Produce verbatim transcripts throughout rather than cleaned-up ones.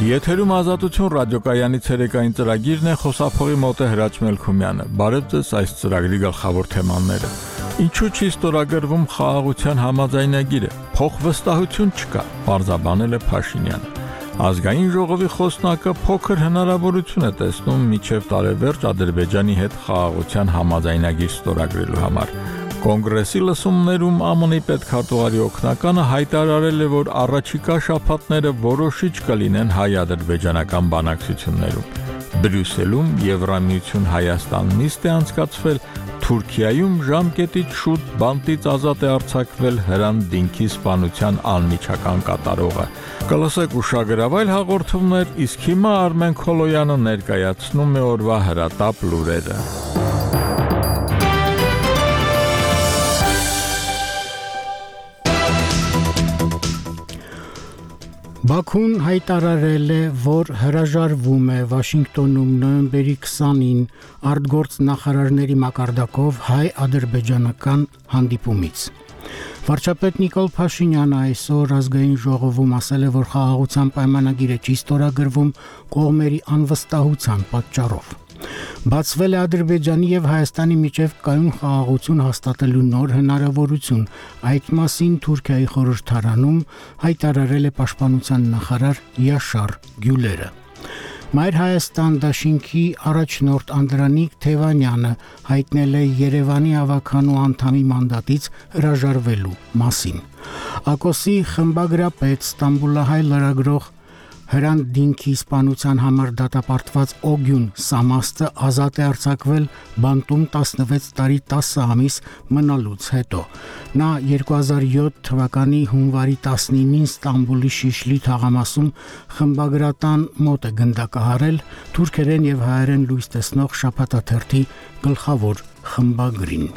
Եթերում ազատություն ռադիոկայանի ցերեկային ծրագիրն է, խոսափողի մոտ է Հրաչ Մելքումյանը։ Բարև ձեզ, այս ծրագրի գլխավոր թեմաները։ Ինչու չի ստորագրվում խաղաղության համաձայնագիրը։ Փոխվստահություն չկա, պարզաբանել է Փաշինյանը։ Ազգային ժողովի խոսնակը փոքր հնարավորություն է տեսնում մինչև տարեվերջ Ադրբեջանի հետ խաղաղության համաձայնագիր ստորագրելու համար։ Կոնգրեսի լսումներում ԱՄՆ-ի պետքարտուղարի օգնականը հայտարարել է, որ առաջիկա շաբաթները որոշիչ կլինեն հայ-ադրբեջանական բանակցություններում։ Բրյուսելում Եվրամիություն Հայաստան նիստ է անցկացվել, Թուրքիայում ժամկետից շուտ բանտից ազատ է արձակվել Հրանտ Դինքի սպանության անմիջական կատարողը։ Կլսեք ուշագրավ այլ հաղորդումներ, իսկ հիմա Արմեն Քոլոյանը ներկայացնում է օրվա հրատապ լուրերը։ Բաքուն հայտարարել է, որ հրաժարվում է Վաշինգտոնում նոյեմբերի քսանին արտգործ նախարարների մակարդակով հայ-ադրբեջանական հանդիպումից։ Վարչապետ Նիկոլ Փաշինյանը այսօր ազգային ժողովում ասել է, որ խաղաղության պայմանագիրը չի ստորագրվում կողմերի անվստահության պատճառով։ Բացվել է Ադրբեջանի եւ Հայաստանի միջև կայուն խաղաղություն հաստատելու նոր հնարավորություն։ Այդ մասին Թուրքիայի խորհրդարանում հայտարարել է պաշտպանության նախարար Յաշար Գյուլերը։ Մայր Հայաստան դաշինքի առաջնորդ Անդրանիկ Թևանյանը հայտնել է Երևանի ավականու անդամի մանդատից հրաժարվելու մասին։ ԱԿՕՍ-ի խմբագրապետ Ստամբուլահայ լրագրող Հրանտ Դինքի սպանության համար դատապարտված Օգյուն Սամաստը ազատ է արձակվել բանտում տասնվեց տարի տասը ամիս մնալուց հետո։ Նա երկու հազար յոթ թվականի հունվարի տասնինին Ստամբուլի Շիշլի թաղամասում խմբագրատան մոտ է գնդակահարել թուրքերեն եւ հայերեն լույս տեսնող շաբաթաթերթի գլխավոր խմբագրին։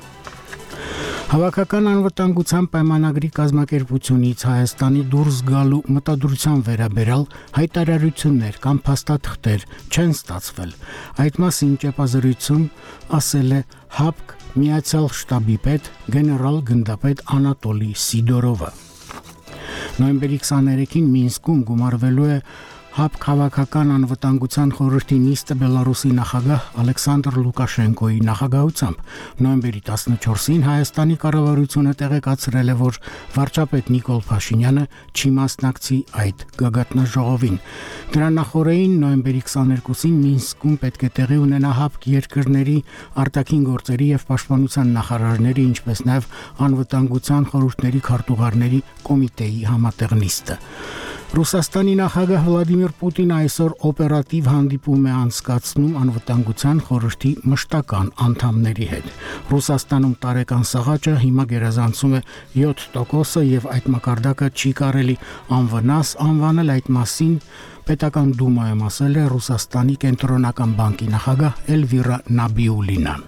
Հավաքական անվտանգության պայմանագրի կազմակերպությունից Հայաստանի դուրս գալու մտադրության վերաբերյալ հայտարարություններ կամ փաստաթղթեր չեն ստացվել։ Այդ մասին ճեպազրույցում ասել է ՀԱՊԿ Միացյալ շտաբի պետ գեներալ գնդապետ Անատոլի Սիդորովը։ Նոյեմբերի քսաներեքին Մինսկում գումարվելու է ՀԱՊԿ Հավաքական անվտանգության խորհրդի նիստը Բելարուսի նախագահ Ալեքսանդր Լուկաշենկոյի նախագահությամբ։ Նոյեմբերի տասնչորսին Հայաստանի կառավարությունը տեղեկացրել է, որ վարչապետ Նիկոլ Փաշինյանը չի մասնակցի այդ գագաթնաժողովին։ Դրա նախորդին նոյեմբերի քսաներկուսին Մինսկում պետք է տեղի ունենա ՀԱՊԿ երկրների արտաքին գործերի եւ պաշտպանության նախարարների, ինչպես նաեւ անվտանգության խորհուրդների քարտուղարների կոմիտեի համատեղ նիստը։ Ռուսաստանի նախագահ Վլադիմիր Պուտինը այսօր օպերատիվ հանդիպում է անցկացնում անվտանգության խորհրդի մշտական անդամների հետ։ Ռուսաստանում տարեկան սաղաճը հիմա գերազանցում է յոթ տոկոս եւ այդ մակարդակը չի կարելի անվնաս անվանել, այդ մասին պետական դումայում ասել է Ռուսաստանի կենտրոնական բանկի նախագահ Էլվիրա Նաբիուլինան։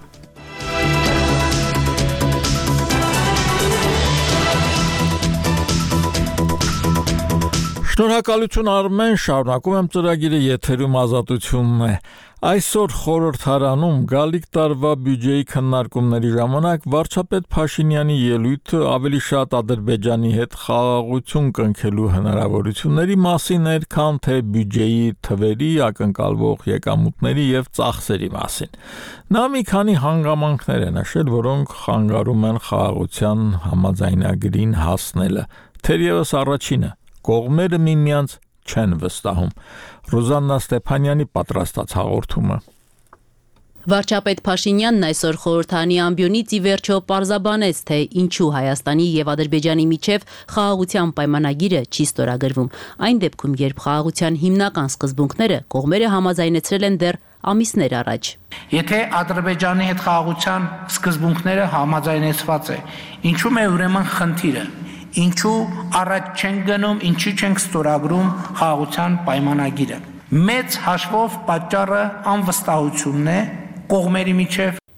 Շնորհակալություն Արմեն, շարունակում եմ ծրագիրը, եթերում ազատությունն է։ Այսօր խորհրդարանում գալիք տարվա բյուջեի քննարկումների ժամանակ վարչապետ Փաշինյանի ելույթը ավելի շատ Ադրբեջանի հետ խաղաղություն կնքելու հնարավորությունների մասին էր, քան թե բյուջեի թվերի, ակնկալվող եկամուտների եւ ծախսերի մասին։ Նա մի քանի հանգամանքներ է նշել, որոնք խանգարում են խաղաղության համաձայնագրին հասնելը։ Թերևս առաջինը կողմերը միմյանց չեն վստահում։ Ռոզաննա Ստեփանյանի պատրաստած հաղորդումը։ Վարչապետ Փաշինյանն այսօր խորհրդարանի ամբիոնից ի վերջո պարզաբանեց, թե ինչու Հայաստանի եւ Ադրբեջանի միջև խաղաղության պայմանագիրը չի ստորագրվում։ Այն դեպքում, երբ խաղաղության հիմնական սկզբունքները կողմերը համաձայնեցրել են դեռ ամիսներ առաջ։ Եթե Ադրբեջանի հետ խաղաղության սկզբունքները համաձայնեցված է, ինչու՞ է ուրեմն խնդիրը։ Ինչու առաջ չենք գնում, ինչու չենք ստորագրում խաղաղության պայմանագիրը։ Մեծ հաշվով պատճառը անվստահությունն է կողմերի միջև։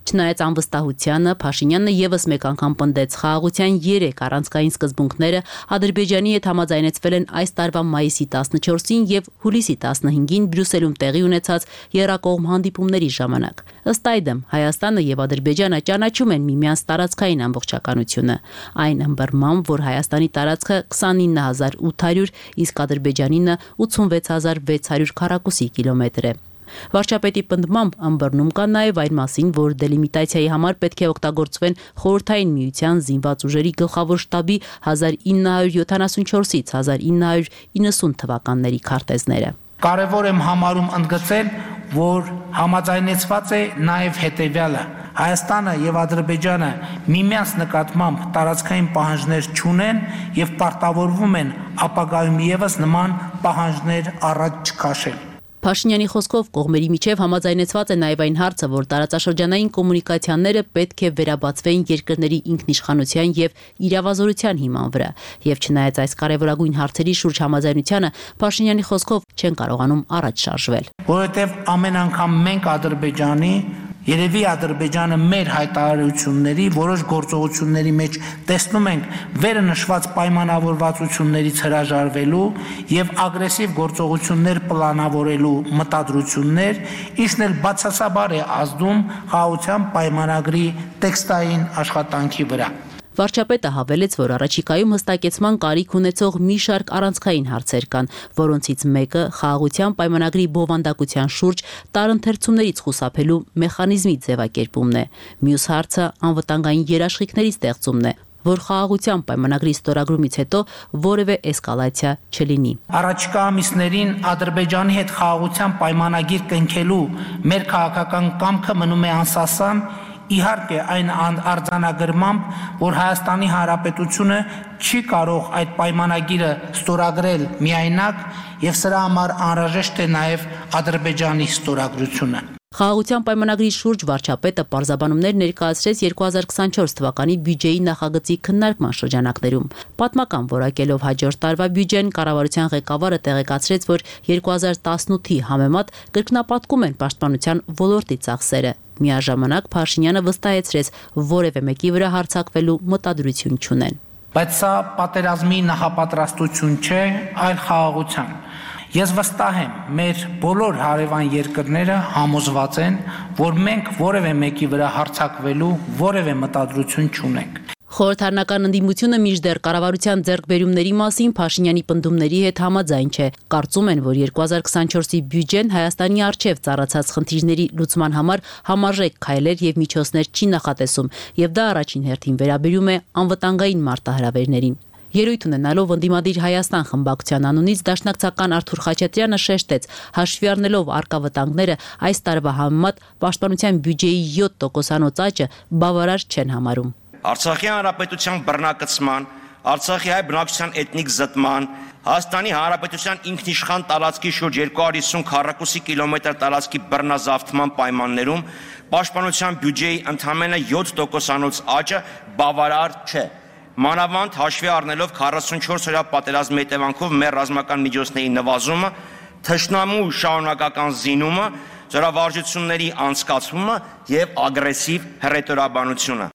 Չնայած անվստահությանը, Փաշինյանը եւս մեկ անգամ պնդեց խաղաղության երեք առանցքային սկզբունքները Ադրբեջանի հետ համաձայնեցվել են այս տարվա մայիսի տասնչորսին եւ հուլիսի տասնհինգին Բրյուսելում տեղի ունեցած եռակողմ հանդիպումների ժամանակ։ Ըստ այդմ, Հայաստանը եւ Ադրբեջանը ճանաչում են միմյանց տարածքային ամբողջականությունը, այն ըմբռնմամբ, որ Հայաստանի տարածքը քսանինը հազար ութ հարյուր, իսկ Ադրբեջանինը ութսունվեց հազար վեց հարյուր քառակուսի կիլոմետր է։ Վարչապետի պնդմամբ ըմբռնում կա նաև այն մասին, որ դելիմիտացիայի համար պետք է օգտագործվեն Խորհրդային Միության զինված ուժերի գլխավոր շտաբի հազար ինը հարյուր յոթանասունչորսից հազար ինը հարյուր իննսուն թվականների քարտեզները։ Կարևոր եմ համարում ընդգծել, որ համաձայնեցված է նաև հետևյալը. Հայաստանը եւ Ադրբեջանը միմյանց նկատմամբ տարածքային պահանջներ չունեն եւ պարտավորվում են ապագայում եւս նման պահանջներ առաջ չքաշել։ Փաշինյանի խոսքով կողմերի միջև համաձայնեցված է նաև այն հարցը, որ տարածաշրջանային կոմունիկացիաները պետք է վերաբացվեն երկրների ինքնիշխանության եւ իրավազորության հիման վրա, եւ չնայած այս կարևորագույն հարցերի շուրջ համաձայնությանը, Փաշինյանի խոսքով չեն կարողանում առաջ շարժվել։ Որովհետեւ ամեն անգամ մենք Ադրբեջանի Երևի Ադրբեջանը մեր հայտարարությունների որոշ գործողությունների մեջ տեսնում ենք վերը նշված պայմանավորվածություններից հրաժարվելու եւ ագրեսիվ գործողություններ պլանավորելու մտադրություններ, ինչն էլ բացասաբար է ազդում խաղաղության պայմանագրի տեքստային աշխատանքի վրա։ Վարչապետը հավելեց, որ առաջիկայում հստակեցման կարիք ունեցող մի շարք առանցքային հարցեր կան, որոնցից մեկը խաղաղության պայմանագրի բովանդակության շուրջ տարընթերցումներից խուսափելու մեխանիզմի ձևակերպումն է։ Մյուս հարցը անվտանգային երաշխիքների ստեղծումն է, որ խաղաղության պայմանագրի ստորագրումից հետո որևէ էսկալացիա չլինի։ Առաջիկա ամիսներին Ադրբեջանի հետ խաղաղության պայմանագիր կնքելու մեր քաղաքական կամքը մնում է անսասան, իհարկե այն արձանագրմամբ, որ Հայաստանի Հանրապետությունը չի կարող այդ պայմանագիրը ստորագրել միայնակ եւ սրա համար անհրաժեշտ է նաեւ Ադրբեջանի ստորագրությունը։ Խաղաղության պայմանագրի շուրջ վարչապետը պարզաբանումներ ներկայացրեց երկու հազար քսանչորս թվականի բյուջեի նախագծի քննարկման շրջանակներում։ Պատմական որակելով հաջորդ տարվա բյուջեն կառավարության ղեկավարը տեղեկացրեց, որ երկու հազար տասնութի համեմատ կրկնապատկում են պաշտպանության ոլորտի ծախսերը։ Միաժամանակ Փաշինյանը վստահեցրեց, որևէ մեկի վրա հարձակվելու մտադրություն չունեն։ Բայց սա պատերազմի նախապատրաստություն չէ, այլ խաղաղության։ Ես վստահ եմ, մեր բոլոր հարևան երկրները համոզված են, որ մենք որևէ մեկի վրա հարձակվելու որևէ մտադրություն չունենք։ Խորհրդարանական ընդդիմությունը մինչդեռ կառավարության ձեռքբերումների մասին Փաշինյանի պնդումների հետ համաձայն չէ։ Կարծում են, որ երկու հազար քսանչորսի բյուջեն Հայաստանի առջև ծառացած խնդիրների լուծման համար համարժեք քայլեր եւ միջոցներ չի նախատեսում, եւ դա առաջին հերթին վերաբերում է անվտանգային մարտահրավերներին։ Երույթ ունենալով ընդդիմադիր Հայաստան խմբակցության անունից դաշնակցական Արթուր Խաչատրյանը շեշտեց, հաշվի առնելով առկա վտանգները, այս տարվա համեմատ պաշտպանության բյուջեի յոթ տոկոսանոց աճը բավարար չեն համարում։ Արցախի հանրապետության բռնակցման, Արցախի հայ բնակչության էթնիկ զտման, Հայաստանի հանրապետության ինքնիշխան տարածքի շուրջ երկու հարյուր հիսուն քառակուսի կիլոմետր տարածքի բռնազավթման պայմաններում պաշտպանության բյուջեի ընդամենը յոթ տոկոսանոց աճը բավարար չէ։ Մանավանդ հաշվի առնելով քառասունչորս օրյա պատերազմի հետևանքով մեր ռազմական միջոցների նվազումը, թշնամու շարունակական զինումը, զորավարժությունների անցկացումը եւ ագրեսիվ հռետորաբանությունը։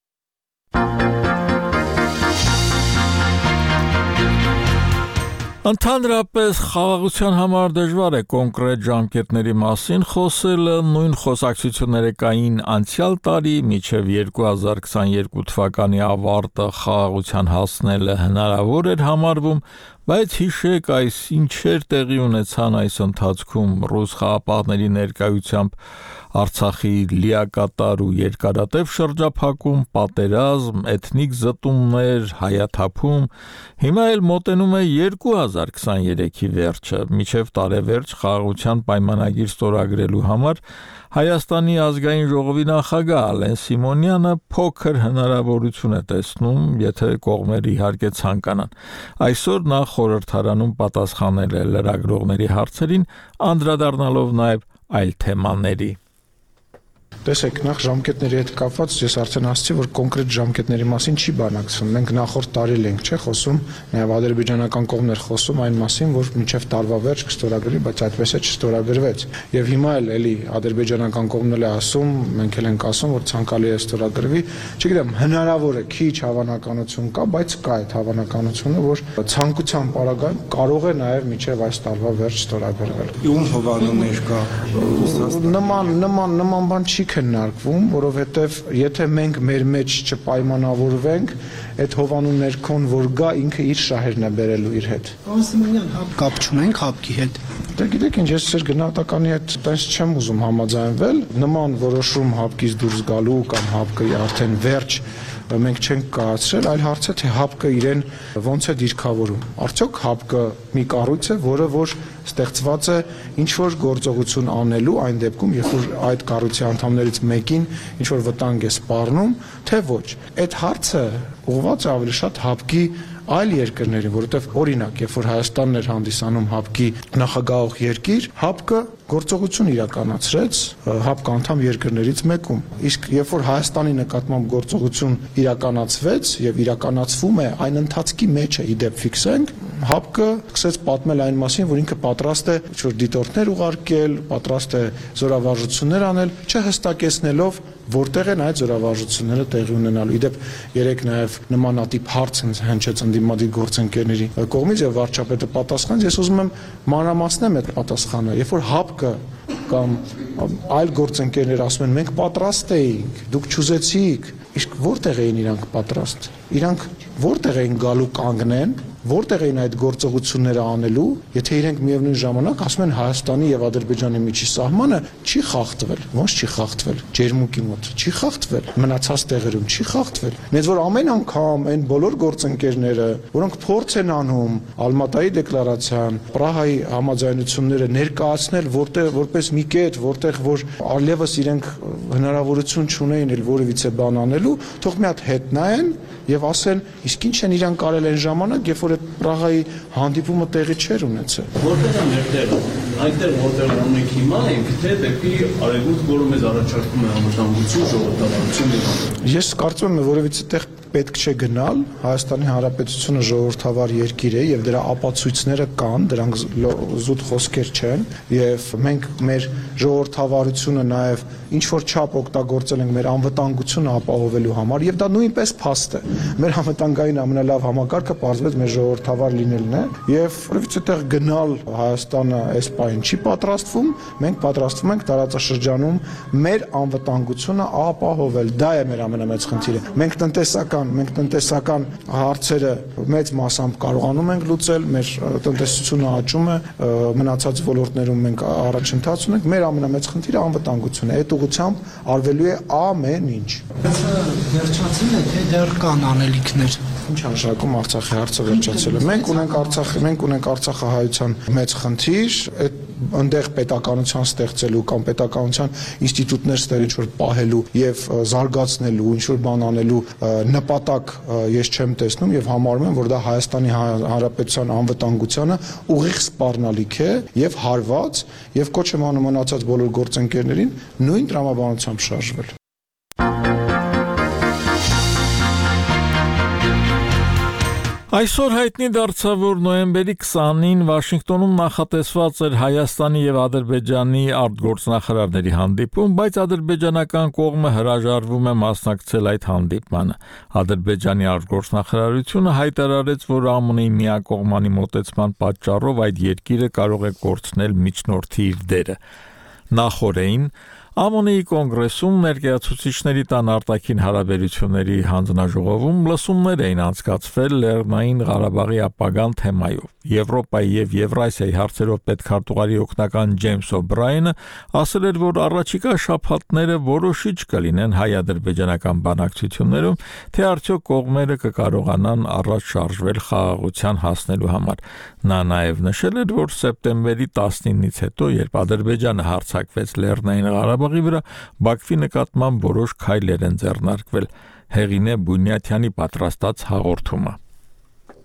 Ընդհանրապես խաղաղության համար դժվար է կոնկրետ ժամկետների մասին խոսելը, նույն խոսակցությունները կային անցյալ տարի, մինչև երկու հազար քսաներկու թվականի ավարտը խաղաղության հասնելը հնարավոր էր համարվում, բայց հիշեք այս ինչեր տեղի ունեցան այս ընթացքում ռուս խաղապահների ներկայությամբ Արցախի լիակատար ու երկարատև շրջափակում, պատերազմ, էթնիկ զտումներ, հայաթափում, հիմա էլ մոտենում է երկու հազար քսաներեքի վերջը, մինչև տարեվերջ խաղաղության պայմանագիր ստորագրելու համար Հայաստանի ազգային ժողովի նախագահ Ալեն Սիմոնյանը փոքր հնարավորություն է տեսնում, եթե կողմերը իհարկե ցանկանան։ Այսօր նա խորհրդարանում պատասխանել է լրագրողների հարցերին, անդրադառնալով նաև այլ թեմաների։ Տեսեք, նախ ժամկետների հետ կապված ես արդեն ասացի, որ կոնկրետ ժամկետների մասին չի բանակցվում։ Մենք նախորդ տարի ենք, չէ՞, խոսում, նաև ադրբեջանական կողմն էր խոսում այն մասին, որ մինչև տարվա վերջ կստորագրվի, բայց այդպես է չստորագրվեց։ Եվ հիմա էլ էլի ադրբեջանական կողմն էլ է ասում, մենք էլ ենք ասում, որ ցանկալի է ստորագրվի։ Չգիտեմ, հնարավոր է, քիչ հավանականություն կա, բայց կա այդ հավանականությունը, որ ցանկության պարագայում կարող է նաև մինչև այս տարվա վերջ ստորագրվել։ Ում հովանումներ կա։ Նման նման նման բան չի քննարկվում, որովհետև եթե մենք մեր մեջ չպայմանավորվենք, այդ հովանու ներքոն որ գա, ինքը իր շահերն է բերելու իր հետ։ Սիմոնյան, հապ կապ չունենք հապկի հետ։ Դե գիտեք ինչ, ես ծեր գնահատականի հետ տես չեմ ուզում համաձայնվել, նման որոշում հապկից դուրս գալու կամ հապկը արդեն վերջ մենք չենք կայացրել, այլ հարցը թե հապկը իրեն ոնց է դիրքավորում։ Արդյոք հապկը մի կառույց է, որը որ ստեղծված է ինչ որ գործողություն անելու այն դեպքում, երբ որ այդ կառույցի անդամներից մեկին ինչ որ վտանգ է սպառնում, թե ոչ։ Այդ հարցը ուղղված է ավելի շատ հապկի այլ երկրներին, որովհետև օրինակ, երբ որ Հայաստանն էր հանդիսանում հապկի նախագահող երկիր, հապկը գործողություն իրականացրեց հապկը անդամ երկրներից մեկում։ Իսկ երբ որ Հայաստանի նկատմամբ գործողություն իրականացվեց եւ իրականացվում է, այն ընթացքի մեջ է, իդեպ ֆիքսենք, հապկը սկսեց պատմել այն մասին, որ ինքը պատրաստ է ինչ-որ դիտորդներ ուղարկել, պատրաստ է զորավարժություններ անել, չհստակեցնելով որտեղ են այդ զորավարժությունները տեղի ունենալու։ Իդեպ երեք նաև նմանատիպ հարց հնչեց ընդդիմադիր գործընկերների կողմից եւ վարչապետը պատասխանեց, ես ուզում եմ մանրամասնեմ այդ պատասխանը, երբ որ հապկը կամ այլ գործընկերներ ասում են մենք պատրաստ էինք, դուք չուզեցիք, իսկ որտեղ էին իրանք պատրաստ։ Իրանք որտեղ էին գալու կանգնեն, որտեղ էին այդ գործողությունները անելու, եթե իրենք միևնույն ժամանակ ասում են Հայաստանի եւ Ադրբեջանի միջի սահմանը չի խախտվել, ոնց չի խախտվել, Ջերմուկի մոտ չի խախտվել, մնացած տեղերում չի խախտվել։ Մեծ որ ամեն անգամ այն բոլոր գործընկերները, որոնք փորձ են անում Ալմատայի դեկլարացիան, Պրահայի համաձայնությունները ներկայացնել որտեղ որպես մի կետ, որտեղ որ այլևս իրենք հնարավորություն չունեին էլ որևիցե բան անելու, թող մի հատ հետ նայեն եւ ասեն, իսկ ինչ են իրան կարել այն ժամանակ, երբ որ այդ Պրահայի հանդիպումը տեղի չէր ունեցել։ Որտեղ է մեր տեղը։ Այնտեղ որտեղ ունենք հիմա ենք, թե դեպի արևմուտք, որը մեզ առաջարկում է անվտանգություն, ժողովրդավարություն եւ։ Ես կարծում եմ, որևիցե տեղ պետք չէ գնալ, Հայաստանի Հանրապետությունը ժողովրդավար երկիր է եւ դրա ապացույցները կան, դրանք զուտ խոսքեր չեն եւ մենք մեր ժողովրդավարությունը նաեւ ինչ որ չափ օգտագործել ենք մեր անվտանգությունը ապահովելու համար եւ դա նույնպես փաստ է։ Մեր անվտանգային ամենալավ համակարգը պարզվեց մեր ժողովրդավար լինելն է եւ որևիցե տեղ գնալ Հայաստանը այս պահին չի պատրաստվում, մենք պատրաստվում ենք տարածաշրջանում մեր անվտանգությունը ապահովել։ Դա է մեր ամենամեծ խնդիրը։ Մենք տնտեսական մենք տնտեսական հարցերը մեծ մասամբ կարողանում ենք լուծել, մեր տնտեսությունը աճում է, մնացած ոլորտներում մենք առաջընթաց ունենք, մեր ամենամեծ խնդիրը անվտանգությունն է, այդ ուղղությամբ արվելու է ամեն ինչ։ Վերջացել է, թե դեռ կան անելիքներ։ Ինչ նշանակում Արցախի հարցը վերջացել է։ Մենք ունենք Արցախի, մենք ունենք Արցախահայության մեծ խնդիր, այդ այնտեղ պետականության ստեղծելու կամ պետականության ինստիտուտներ ստեղծել ինչ որ պահելու եւ զարգացնելու, ինչ որ բան անելու նպատակ ես չեմ տեսնում եւ համարում եմ, որ դա Հայաստանի Հանրապետության անվտանգությանը ուղիղ սպառնալիք է եւ հարված եւ կոչ եմ անում մնացած բոլոր գործընկերներին նույն տրամաբանությամբ շարժվել։ Այսօր հայտնի դարձավ, որ նոյեմբերի քսանին Վաշինգտոնում նախատեսված էր Հայաստանի եւ Ադրբեջանի արտգործնախարարների հանդիպում, բայց ադրբեջանական կողմը հրաժարվում է մասնակցել այդ հանդիպմանը։ Ադրբեջանի արտգործնախարարությունը հայտարարեց, որ ԱՄՆ-ի միակողմանի մոտեցման պատճառով այդ երկիրը կարող է կորցնել միջնորդի իր դերը։ Նախորդին ԱՄՆ-ի կոնգրեսում ներկայացուցիչների տան արտաքին հարաբերությունների հանձնաժողովում լսումներ էին անցկացվել Լեռնային Ղարաբաղի ապագան թեմայով։ Եվրոպայի եւ Եվրասիայի հարցերով պետքարտուղարի օգնական Ջեյմս Օ'Բրայենը ասել էր, որ առաջիկա շաբաթները որոշիչ կլինեն հայ-ադրբեջանական բանակցություններում, թե արդյոք կողմերը կկարողանան առաջ շարժվել խաղաղության հասնելու համար։ Նա նաեւ նշել էր, որ սեպտեմբերի տասնինից հետո, երբ Ադրբեջանը հարձակվեց Լեռնային Ղարաբաղի վրա, Բաքվի նկատմամբ որոշ քայլեր են ձեռնարկվել։ Հեղինե Բունյաթյանի պատրաստած հաղորդումը։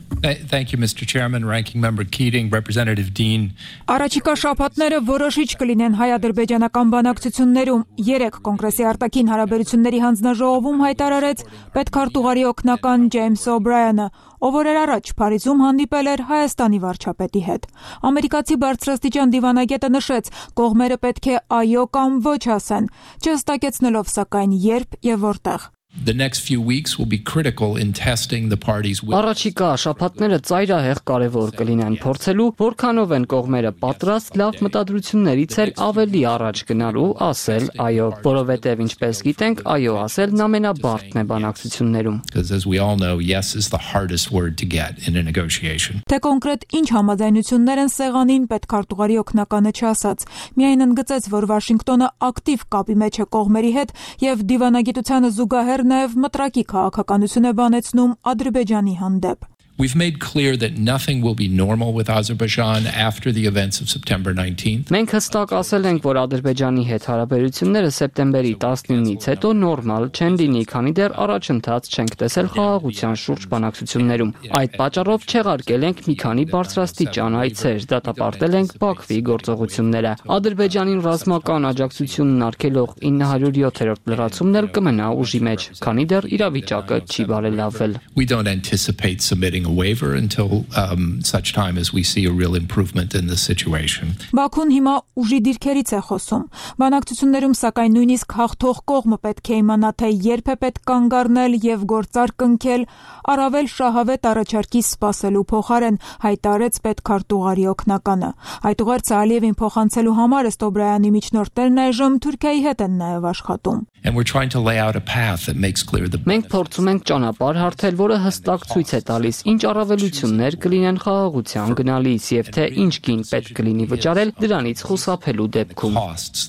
Thank you, Mister Chairman, Ranking Member Keating, Representative Dean. Առաջիկա շաբաթները որոշիչ կլինեն հայ-ադրբեջանական բանակցություններում։ Երեք կոնգրեսի արտաքին հարաբերությունների հանձնաժողովում հայտարարեց պետքարտուղարի օգնական Ջեյմս Օբրայանը, ով օրեր առաջ Փարիզում հանդիպել էր Հայաստանի վարչապետի հետ։ Ամերիկացի բարձրաստիճան դիվանագետը նշեց, կողմերը պետք է այո կամ ոչ ասեն, չհստակեցնելով սակայն երբ եւ որտեղ։ The next few weeks will be critical in testing the parties. Առաջիկա շաբաթները ծայրահեղ կարևոր կլինեն փորձելու, որքանով են կողմերը պատրաստ լավ մտադրություններից էլ ավելի առաջ գնալու, ասել այո, որովհետև ինչպես գիտենք, այո ասելն ամենաբարդն է բանակցություններում։ Because as we all know, yes is the hardest word to get in a negotiation. Թե կոնկրետ ինչ համաձայնություններ են սեղանին, պետքարտուղարի օգնականը չասաց։ Միայն ընդգծեց, որ Վաշինգտոնը ակտիվ կապի մեջ է կողմերի հետ եւ դիվանագիտությանը զուգահեռ նաև մտրակի քաղաքականություն է բանեցնում Ադրբեջանի հանդեպ։ We've made clear that nothing will be normal with Azerbaijan after the events of September nineteenth. Մենք հստակ ասել ենք, որ Ադրբեջանի հետ հարաբերությունները սեպտեմբերի տասնինից հետո նորմալ չեն լինի, քանի դեռ առաջընթաց չենք տեսել խաղաղության շուրջ բանակցություններում։ Այդ պատճառով չեղարկել ենք մի քանի բարձրաստիճան այցեր, դատապարտել ենք Բաքվի գործողությունները։ Ադրբեջանին ռազմական աջակցությունն արգելող ինը հարյուր յոթերորդ լրացումն էլ կմնա ուժի մեջ, քանի դեռ իրավիճակը չի բարելավվել։ We don't anticipate submitting a waiver until um, such time as we see a real improvement in the situation. Բաքուն հիմա ուժի դիրքերից է խոսում։ Բանակցություններում սակայն նույնիսկ հաղթող կողմը պետք է իմանա, թե երբ է պետք կանգ առնել եւ գործար կնքել, առավել շահավետ առաջարկի սպասելու փոխարեն, հայտարարեց պետքարտուղարի օգնականը։ Այդուղերձ Ալիևին փոխանցելու համար Ստոբրայանի միջնորդներն այժմ Թուրքիայի հետ են նաեւ աշխատում։ And we're trying to lay out a path that makes clear the Մենք փորձում ենք ճանապարհ հարթել, որը հստակ ցույց է տալիս ինչ առավելություններ կլինեն խաղաղության գնալիս եւ թե ինչ գին պետք կլինի վճարել դրանից խուսափելու դեպքում։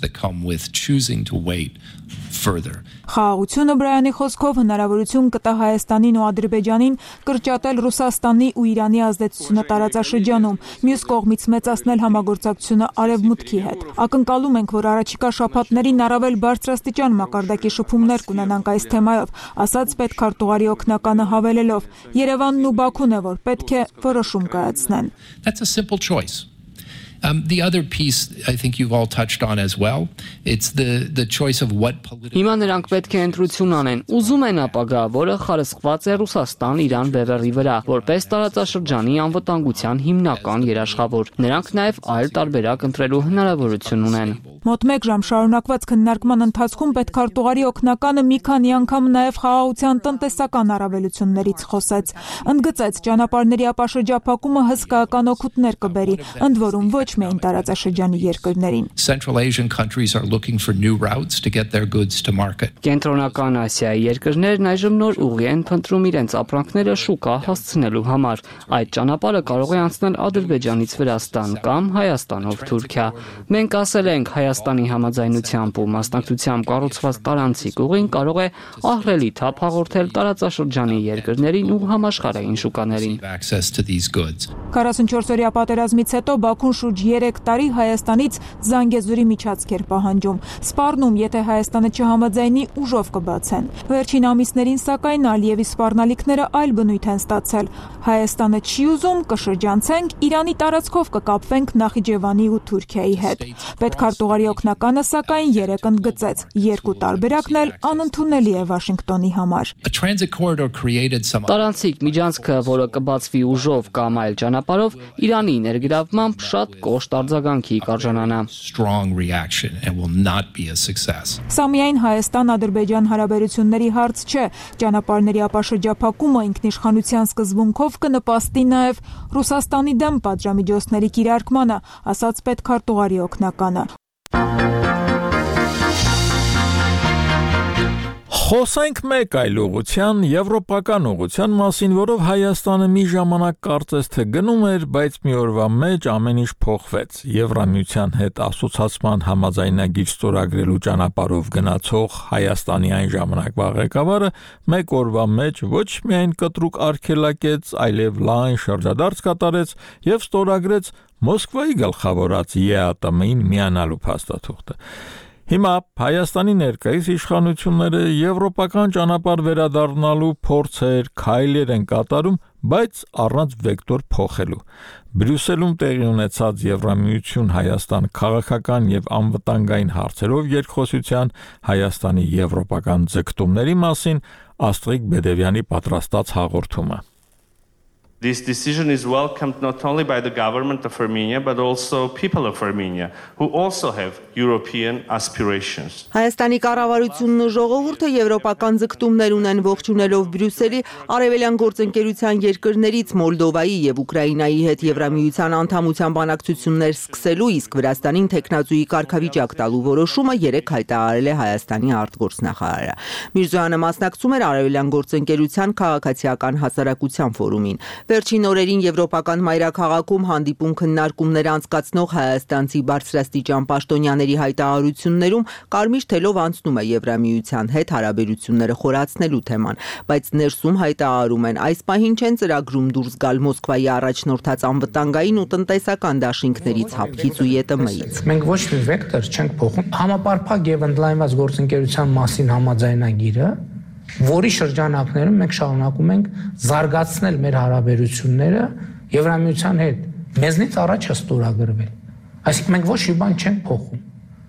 Խաղաղությունը Բրայանի խոսքով հնարավորություն կտա Հայաստանին ու Ադրբեջանին կրճատել Ռուսաստանի ու Իրանի ազդեցությունը տարածաշրջանում, մյուս կողմից մեծացնել համագործակցությունը Արևմուտքի հետ։ Ակնկալում ենք, որ առաջիկա շաբաթներին առավել բարձրաստիճան մակարդակի շփումներ կունենանք այս թեմայով, ասաց պետքարտուղարի օգնականը հավելելով. Երևանն ու Բաքուն է, որ պետք է որոշում կայացնեն։ That's a simple choice. Um, the other piece I think you've all touched on as well, it's the the choice of what political Հիմա նրանք պետք է ընտրություն անեն։ Ուզում են ապագա, որը խարսխված է Ռուսաստան-Իրան բևեռի վրա, որպես տարածաշրջանի անվտանգության հիմնական երաշխավոր։ Նրանք նաև այլ տարբերակ ընտրելու հնարավորություն ունեն։ Մոտ մեկ ժամ շարունակված քննարկման ընթացքում պետքարտուղարի օգնականը մի քանի անգամ նաև խաղաղության տնտեսական առավելություններից խոսեց։ Ընդգծեց, ճանապարհների ապաշրջափակումը հսկայական օգուտներ կբերի, ընդ որում ոչ միայն տարածաշրջանի երկրներին։ Central Asian countries are looking for new routes to get their goods to market. Կենտրոնական Ասիայի երկրներն այժմ նոր ուղի են փնտրում իրենց ապրանքները շուկա հասցնելու համար։ Այդ ճանապարհը կարող է անցնել Ադրբեջանից Վրաստան կամ Հայաստանով Թուրքիա։ Մենք ասել ենք Հայաստանի համաձայնությամբ ու մասնակցությամբ կառուցված տարանցիկ ուղին կարող է ահռելի թափ հաղորդել տարածաշրջանի երկրներին ու համաշխարհային շուկաներին։ քառասունչորսօրյա պատերազմից հետո Բաքուն շուրջ երեք տարի Հայաստանից Զանգեզուրի միջանցք էր պահանջում։ Սպառնում, եթե Հայաստանը չհամաձայնի, ուժով կբացեն։ Վերջին ամիսներին սակայն Ալիևի սպառնալիքները այլ բնույթ են ստացել։ Հայաստանը չի ուզում, կշրջանցենք, Իրանի տարածքով կկապվենք Նախիջևանի ու Թուրքիայի հետ։ Պետքարտուղարի օգնականը սակայն երեք ընդգծեց, երկու տարբերակն էլ անընդունելի է Վաշինգտոնի համար։ Տարանցիկ միջանցքը, որը կբացվի ուժով կամ այլ ճանապարհով, Իրանի ներգրավմամբ շատ կոշտ արձագանքի կարժանանա։ Սա միայն Հայաստան-Ադրբեջան հարաբերությունների հարց չէ, ճանապարհների ապաշրջափակումը ինքնիշխանության սկզբունքով կնպաստի նաև Ռուսաստանի դեմ պատժամիջոցների կիրարկմանը, ասաց պետքարտուղարի օգնականը։ Խոսենք մեկ այլ ուղղության, եվրոպական ուղղության մասին, որով Հայաստանը մի ժամանակ կարծես թե գնում էր, բայց մի օրվա մեջ ամեն ինչ փոխվեց։ Եվրամիության հետ ասոցացման համաձայնագիր ստորագրելու ճանապարհով գնացող Հայաստանի այն ժամանակվա ղեկավարը մեկ օրվա մեջ ոչ միայն կտրուկ արգելակեց, այլև լայն շրջադարձ կատարեց եւ ստորագրեց Մոսկվայի գլխավորած Է Ա Տը Մին միանալու փաստաթուղթը։ Հիմա Հայաստանի ներկայիս իշխանությունները եվրոպական ճանապարհ վերադառնալու փորձեր, քայլեր են կատարում, բայց առանց վեկտոր փոխելու։ Բրյուսելում տեղի ունեցած Եվրամիություն Հայաստան քաղաքական եւ անվտանգային հարցերով երկխոսության Հայաստանի եվրոպական ձգտումների մասին Աստղիկ Բեդևյանի պատրաստած հաղորդումը։ This decision is welcomed not only by the government of Armenia, but also people of Armenia, who also have European aspirations. Հայաստանի կառավարությունն ու ժողովուրդը եվրոպական ձգտումներ ունեն ողջունելով Բրյուսելի արևելյան գործընկերության երկրներից Մոլդովայի եւ Ուկրաինայի հետ Եվրամիության անդամության բանակցություններ սկսելու, իսկ Վրաստանին տեխնազուի կարգավիճակ տալու որոշումը երեք հայտարարել է Հայաստանի արտգործնախարարը։ Միրզոյանը մասնակցում էր արևելյան գործընկերության քաղաքացիական հասարակության ֆորումին։ Վերջին օրերին եվրոպական մայրաքաղաքում հանդիպում քննարկումներ անցկացնող հայաստանցի բարձրաստիճան պաշտոնյաների հայտարարություններում կարմիր թելով անցնում է Եվրամիության հետ հարաբերությունները խորացնելու թեման, բայց ներսում հայտարարում են այս պահին չեն ծրագրում դուրս գալ Մոսկվայի առաջնորդած անվտանգային ու տնտեսական դաշինքներից հապկից ու ԵՏՄ-ից։ Մենք ոչ մի վեկտոր չենք փոխում։ Համապարփակ եւ ընդլայնված գործընկերության մասին համաձայնագիրը, որի շրջանակներում մենք շարունակում ենք զարգացնել մեր հարաբերությունները Եվրամիության հետ։ Մեզնից առաջ է ստորագրվել։ Այսինքն մենք ոչ մի բան չենք փոխում։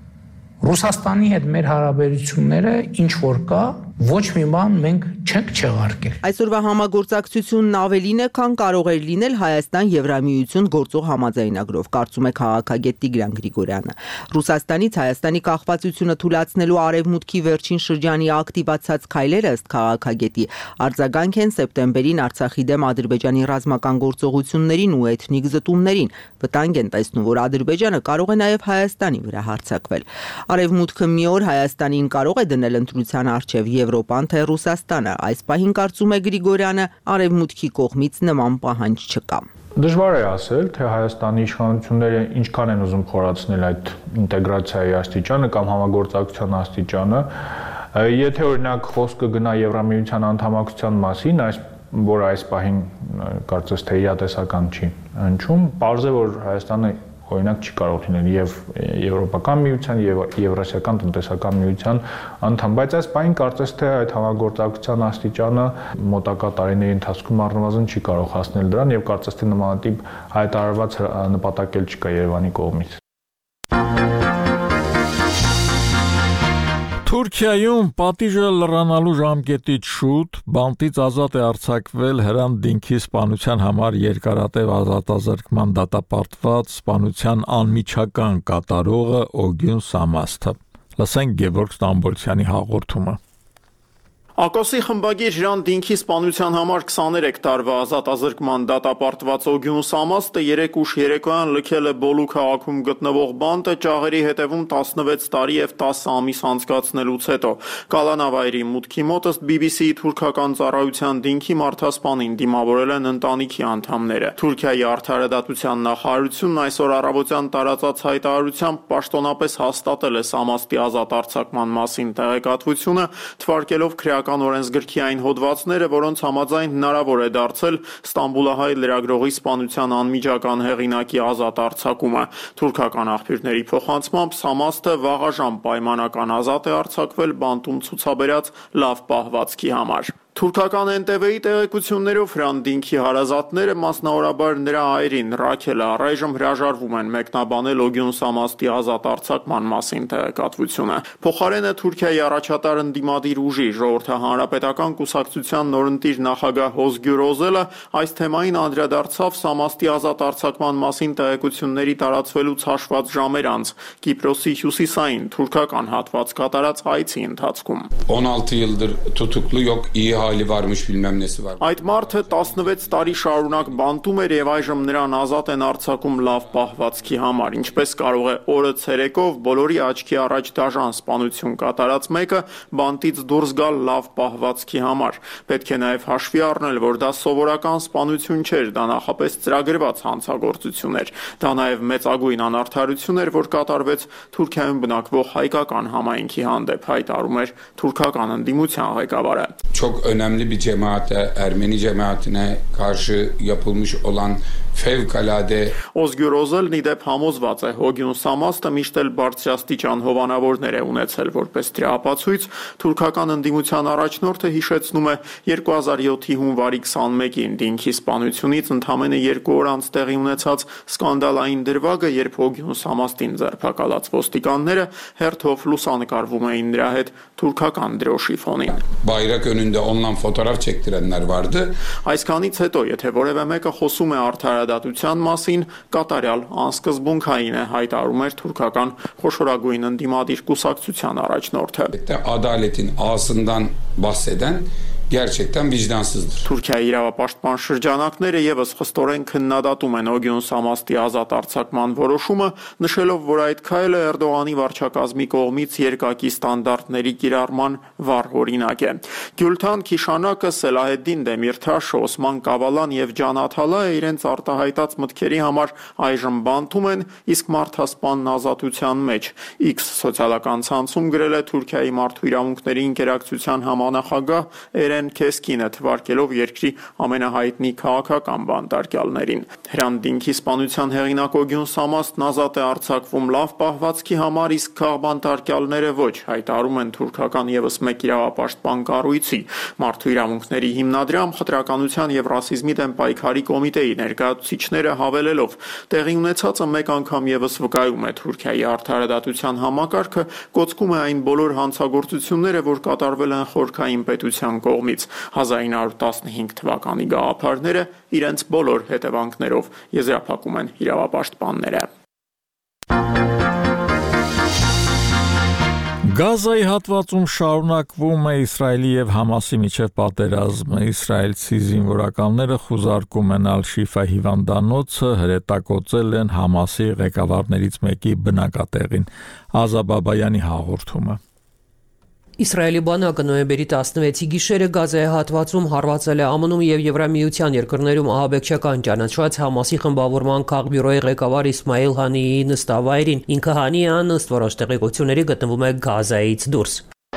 Ռուսաստանի հետ մեր հարաբերությունները ինչ որ կա, ոչ մի բան մենք չենք չեղարկել։ Այսօրվա համագործակցությունն ավելին է, քան կարող էր լինել Հայաստան-Եվրամիություն գործող համաձայնագրով, կարծում է քաղաքագետ Տիգրան Գրիգորյանը։ Ռուսաստանից Հայաստանի կախվածությունը թույլատնելու արևմուտքի վերջին շրջանի ակտիվացած քայլերը ըստ քաղաքագետի արձագանք են սեպտեմբերին Արցախի դեմ Ադրբեջանի ռազմական գործողություններին ու էթնիկ զտումներին։ Վտանգ են տեսնում, որ Ադրբեջանը կարող է նաև Հայաստանի վրա հարձակվել։ Արևմուտքը մի օր Հայաստանին կարող է դնել ընտրության առջև Եվրոպան թե Ռուսաստանը, այս պահին կարծում է Գրիգորյանը, արևմուտքի կողմից նման պահանջ չկա։ Դժվար է ասել, թե Հայաստանի իշխանությունները ինչքան են ուզում խորացնել այդ ինտեգրացիայի աստիճանը կամ համագործակցության աստիճանը։ Եթե օրինակ խոսքը գնա Եվրամիության անդամակցության մասին, այս որ այս պահին կարծես թե իրատեսական չի հնչում, պարզ է, որ Հայաստանը օրինակ չի կարող լինել եւ Եվրոպական միության եւ Եվրասիական տնտեսական միության անդամ, բայց այս պահին կարծես թե այդ համագործակցության աստիճանը մոտակա տարիների ընթացքում առնվազն չի կարող հասնել դրան եւ կարծես թե նմանատիպ հայտարարված նպատակ էլ չկա Երևանի կողմից։ Թուրքիայում պատիժը լրանալու ժամկետից շուտ բանտից ազատ է արձակվել Հրանտ Դինքի սպանության համար երկարատև ազատազրկման դատապարտված սպանության անմիջական կատարողը Օգյուն Սամասթը։ Լսենք Գևորգ Ստամբոլցյանի հաղորդումը։ Ակոսի խմբագիր Հրանտ Դինքի սպանության համար քսաներեք տարվա ազատազրկման դատապարտված Օգյուն Սամաստը երեք ուշ երեկոյան լքել է Բոլու քաղաքում գտնվող բանտը ճաղերի հետևում տասնվեց տարի եւ տասը ամիս անցկացնելուց հետո։ Կալանավայրի մուտքի մոտ ըստ բի բի սի-ի թուրքական ծառայության Դինքի մարդասպանին դիմավորել են ընտանիքի անդամները։ Թուրքիայի արդարադատության նախարարությունն այսօր առավոտյան տարածած հայտարարությամբ պաշտոնապես հաստատել է Սամաստի ազատ արձակման մասին տեղեկատվությունը, թվարկելով քրեական օրենսգրքի այն հոդվածները, որոնց համաձայն հնարավոր է դարձել Ստամբուլահայ լրագրողի սպանության անմիջական հեղինակի ազատ արձակումը։ Թուրքական աղբյուրների փոխանցմամբ Սամաստը վաղաժամ պայմանական ազատ է արձակվել բանտում ցուցաբերած լավ պահվածքի համար։ Թուրքական Էն տե վի-ի տեղեկություններով Հրանտ Դինքի հարազատները, մասնավորաբար նրա այրին Ռաքելը, առայժմ հրաժարվում են մեկնաբանել Օգյուն Սամաստի ազատ արձակման մասին տեղեկատվությունը։ Փոխարենը Թուրքիայի առաջատար ընդդիմադիր ուժի Ժողովրդի հանրապետական կուսակցության նորընտիր նախագահ Հոզգյուր Օզելը այս թեմային անդրադարձավ Սամաստի ազատ արձակման մասին տեղեկությունների տարածվելուց հաշված ժամեր անց Կիպրոսի հյուսիսային թուրքական հատված կատարած այցի ընթացքում։ on altı yıldır tutuklu yok iyi hali varmış bilmem nesi var. Այդ մարդը տասնվեց տարի շարունակ բանտում էր եւ այժմ նրան ազատ են արձակում լավ պահվածքի համար, ինչպես կարող է օրը ցերեկով բոլորի աչքի առաջ դաժան սպանություն կատարած մեկը բանտից դուրս գալ լավ պահվածքի համար։ Պետք է նաեւ հաշվի առնել, որ դա սովորական սպանություն չէր, դա նախապես ծրագրված հանցագործություն էր։ Դա նաեւ մեծագույն անարդարություն էր, որ կատարվեց Թուրքիայում բնակվող հայկական համայնքի հանդեպ, հայտարարում էր թուրքական ընդդիմության ղեկավարը։ Çok önemli bir cemaate, Ermeni cemaatine karşı yapılmış olan fevkalade Ozgyur Օզելն իդեպ համոզված է, Հոգյուն Սամաստը միշտ էլ բարձրաստիճան հովանավորներ է ունեցել որպես դրապացույց, թուրքական ընդդիմության առաջնորդը հիշեցնում է երկու հազար յոթի հունվարի քսանմեկին դինքի սպանությունից ընդամենը երկու օր անց տեղի ունեցած սկանդալային դրվագը, երբ Հոգյուն Սամաստին ձերբակալած ոստիկանները հերթով լուսանկարվում էին նրա հետ թուրքական դրոշի ֆոնին։ Bayrak önünde onunla fotoğraf çektirenler vardı. Այսքանից հետո, եթե որևէ մեկը խոսում է արդարադատության մասին, կատարյալ անսկզբունքային է, հայտարարում էր թուրքական խոշորագույն ընդդիմադիր կուսակցության առաջնորդը։ Adaletin ağasından bahseden gerçekten vicdansızdır. Թուրքիայի իրավապաշտպան շրջանակները եւս խստորեն քննադատում են Օգյուն Սամաստի ազատ արձակման որոշումը, նշելով, որ այդ քայլը Էրդողանի վարչակազմի կողմից երկակի ստանդարտների կիրառման վառ օրինակ է։ Գյուլթան Քիշանակը, Սելահեդդին Դեմիրթաշը, Օսման Կավալան եւ Ջանաթ Հալայը իրենց արտահայտած մտքերի համար այժմ բանտում են, իսկ մարդասպանն ազատության մեջ։ X սոցիալական ցանցում գրել է Թուրքիայի մարդու իրավունքների ինտերակցիան համանախագահ Էրեն Քեսկինը, թվարկելով երկրի ամենահայտնի քաղաքական բանտարկյալներին։ Հրանդինքի սպանության հեղինակ Օգյուն Սամաստն ազատ է արձակվում լավ պահվածքի համար, իսկ քաղբանտարկյալները ոչ, հայտարարում են թուրքական եւս մեկ իրավապաշտպան կառույցի մարդու իրավունքների հիմնադրամ խտրականության եւ ռասիզմի դեմ պայքարի կոմիտեի ներկայացուցիչները հավելելով տեղի ունեցածը մեկ անգամ եւս վկայում է Թուրքիայի արդարադատության համակարգը կոծկում է այն բոլոր հանցագործությունները, որ կատարվել են խորքային պետության կողմից հազար ինը հարյուր տասնհինգ թվականի գաղափարները իրենց բոլոր հետևանքներով եզրափակում են իրավապաշտպանները։ Գազայի հատվածում շարունակվում է Իսրայելի եւ Համասի միջև պատերազմը։ Իսրայելցի զինվորականները խուզարկում են Ալ-Շիֆա հիվանդանոցը, հրետակոծել են Համասի ղեկավարներից մեկի բնակատեղին։ Ազա Բաբայանի հաղորդումը։ Իսրայելի բանակը նոյեմբերի տասնվեցի գիշերը Գազայի հատվածում հարվածել է ԱՄՆ-ում եւ Եվրամիության երկրներում ահաբեկչական ճանաչված Համասի խմբավորման քաղբյուրոյի ղեկավար Իսմայիլ Հանիի նստավայրին։ Ինքը Հանիան ըստ որոշ տեղեկությունների գտնվում է Գազայից դուրս։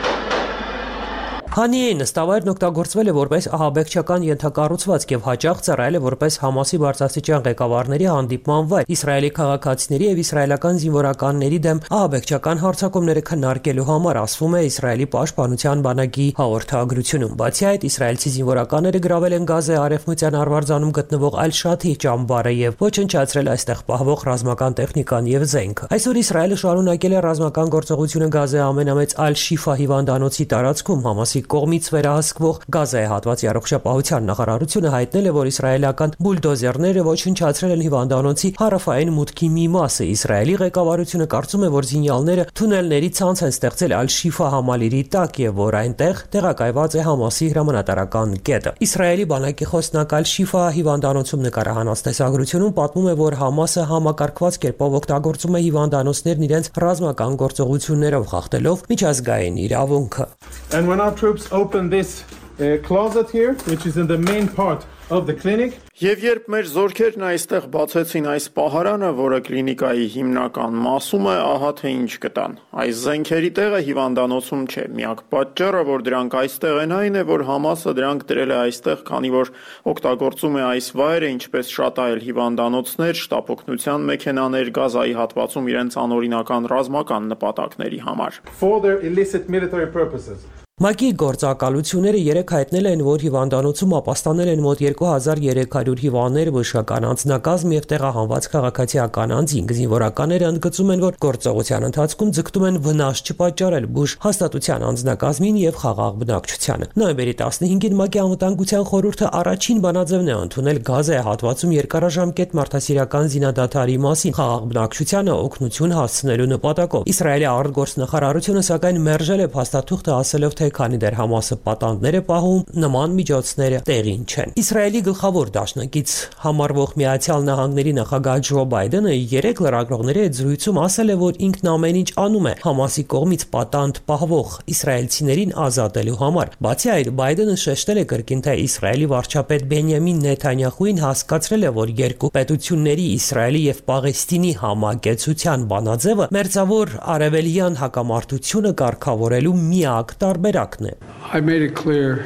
Հանիեի նստավայրն օգտագործվել է որպես ահաբեկչական ենթակառուցվածք եւ հաճախ ծառայել է որպես Համասի բարձրաստիճան ղեկավարների հանդիպման վայր, Իսրայելի քաղաքացիների եւ իսրայելական զինվորականների դեմ ահաբեկչական հարձակումները քննարկելու համար, ասվում է Իսրայելի պաշտպանության բանակի հաղորդագրությունում։ Բացի այդ, իսրայելցի զինվորականները գրավել են Գազայի արևմտյան արվարձանում գտնվող Ալ-Շաթի ճամբարը եւ ոչնչացրել այստեղ պահվող ռազմական տեխնիկան եւ զենքը։ Այսօր Իսրայելը շարունակել է ռազմական գործողությունը Գազայի ամենամեծ Ալ-Շիֆա հիվանդանոցի տարածքում Համասի կողմից վերահսկվող Գազայի հատվածի առողջապահության նախարարությունը հայտնել է, որ իսրայելական բուլդոզերները ոչնչացրել են հիվանդանոցի հարավային մուտքի մի մասը։ Իսրայելի ղեկավարությունը կարծում է, որ զինյալները թունելների ցանց են ստեղծել Ալ-Շիֆա համալիրի տակ եւ որ այնտեղ տեղակայված է Համասի հրամանատարական կետը։ Իսրայելի բանակի խոսնակ Ալ-Շիֆա հիվանդանոցում նկարահանած տեսագրությունում պատմում է, որ Համասը համակարգված կերպով օգտագործում է հիվանդանոցներն իրենց ռազմական գործողություններով խախտելով միջազգային իրավունքը։ And when our troops open this uh, closet here, which is in the main part of the clinic, Եվ երբ մեր զորքերն այստեղ բացեցին այս պահարանը, որը կլինիկայի հիմնական մասում է, ահա թե ինչ գտան։ Այս զենքերի տեղը հիվանդանոցում չէ։ Միակ պատճառը, որ դրանք այստեղ են, այն է, որ Համասը դրանք դրել է այստեղ, քանի որ օգտագործում է այս վայրը, ինչպես շատ այլ հիվանդանոցներ, շտապօգնության մեքենաներ Գազայի հատվածում իրենց անօրինական ռազմական նպատակների համար։ For their illicit military purposes. ՄԱԿ-ի գործակալությունները երեք հայտնել են, որ հիվանդանոցում ապաստանել են մոտ երկու հազար երեք հարյուր հիվանդներ, բժշկական անձնակազմ եւ տեղահանված քաղաքացիական անձինք։ Զինվորականները ընդգծում են, որ գործողության ընթացքում ձգտում են վնաս չպատճառել բուժ հաստատության անձնակազմին եւ խաղաղ բնակչությանը։ Նոյեմբերի տասնհինգին ՄԱԿ-ի անվտանգության խորհուրդը առաջին բանաձևն է ընդունել Գազայի հատվածում երկարաժամկետ մարդասիրական զինադադարի մասին խաղաղ բնակչությանը օգնություն հասցնելու նպատակով։ Իսրայելի արտգործնախարարությունը սակայն մերժել է փաստաթուղթը, ասելով, քանի դեռ Համասը պատանդներ է պահում, նման միջոցները տեղին չեն։ Իսրայելի գլխավոր դաշնակից համարվող Միացյալ Նահանգների նախագահ Ջո Բայդենը երեք լրագրողների հետ զրույցում ասել է, որ ինքն ամեն ինչ անում է Համասի կողմից պատանդ պահվող իսրայելցիներին ազատելու համար։ Բացի այդ, Բայդենը շեշտել է կրկին, թե Իսրայելի վարչապետ Բենյամին Նեթանյախուին հասկացրել է, որ երկու պետությունների Իսրայելի եւ Պաղեստինի համակեցության բանաձևը մերձավոր արևելյան հակամարտությունը կարգավորելու միակ տարբեր I made it clear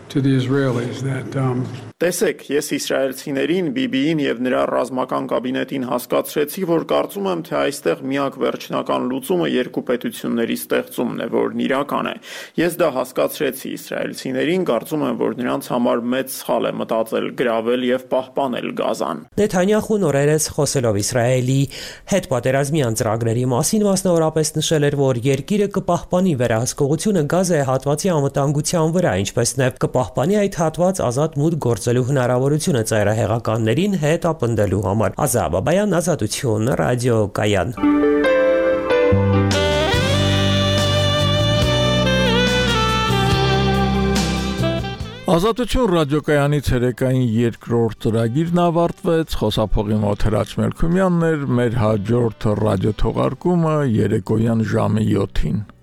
to the Israelis that um Տեսեք, ես իսրայելցիներին, Բիբիին եւ նրա ռազմական կաբինետին հասկացրեցի, որ կարծում եմ, թե այստեղ միակ վերջնական լուծումը երկու պետությունների ստեղծումն է, որն իրական է։ Ես դա հասկացրեցի իսրայելցիներին, կարծում եմ, որ նրանց համար մեծ սխալ է մտածել գրավել եւ պահպանել Գազան։ Նեթանյախուն օրերս խոսելով Իսրայելի հետ պատերազմյան ծրագրերի մասին մասնավորապես նշել էր, որ երկիրը կպահպանի վերահսկողությունը Գազայի հատվածի անվտանգության վրա, ինչպես նաև կպահպանի այդ հատված ազատ մուտք գործելու հնարավորությունը ծայրահեղականներին հետ ապնդելու համար։ Ազատ Բաբայան, Ազատություն, ռադիո Կայան։ Ազատություն ռադիոկայանի ցերեկային երկրորդ ծրագիրն ավարտվեց, խոսափողի մոտ Հրաչ Մելքումյանն էր, մեր հաջորդ ռադիոթողարկումը երեկոյան ժամը յոթին։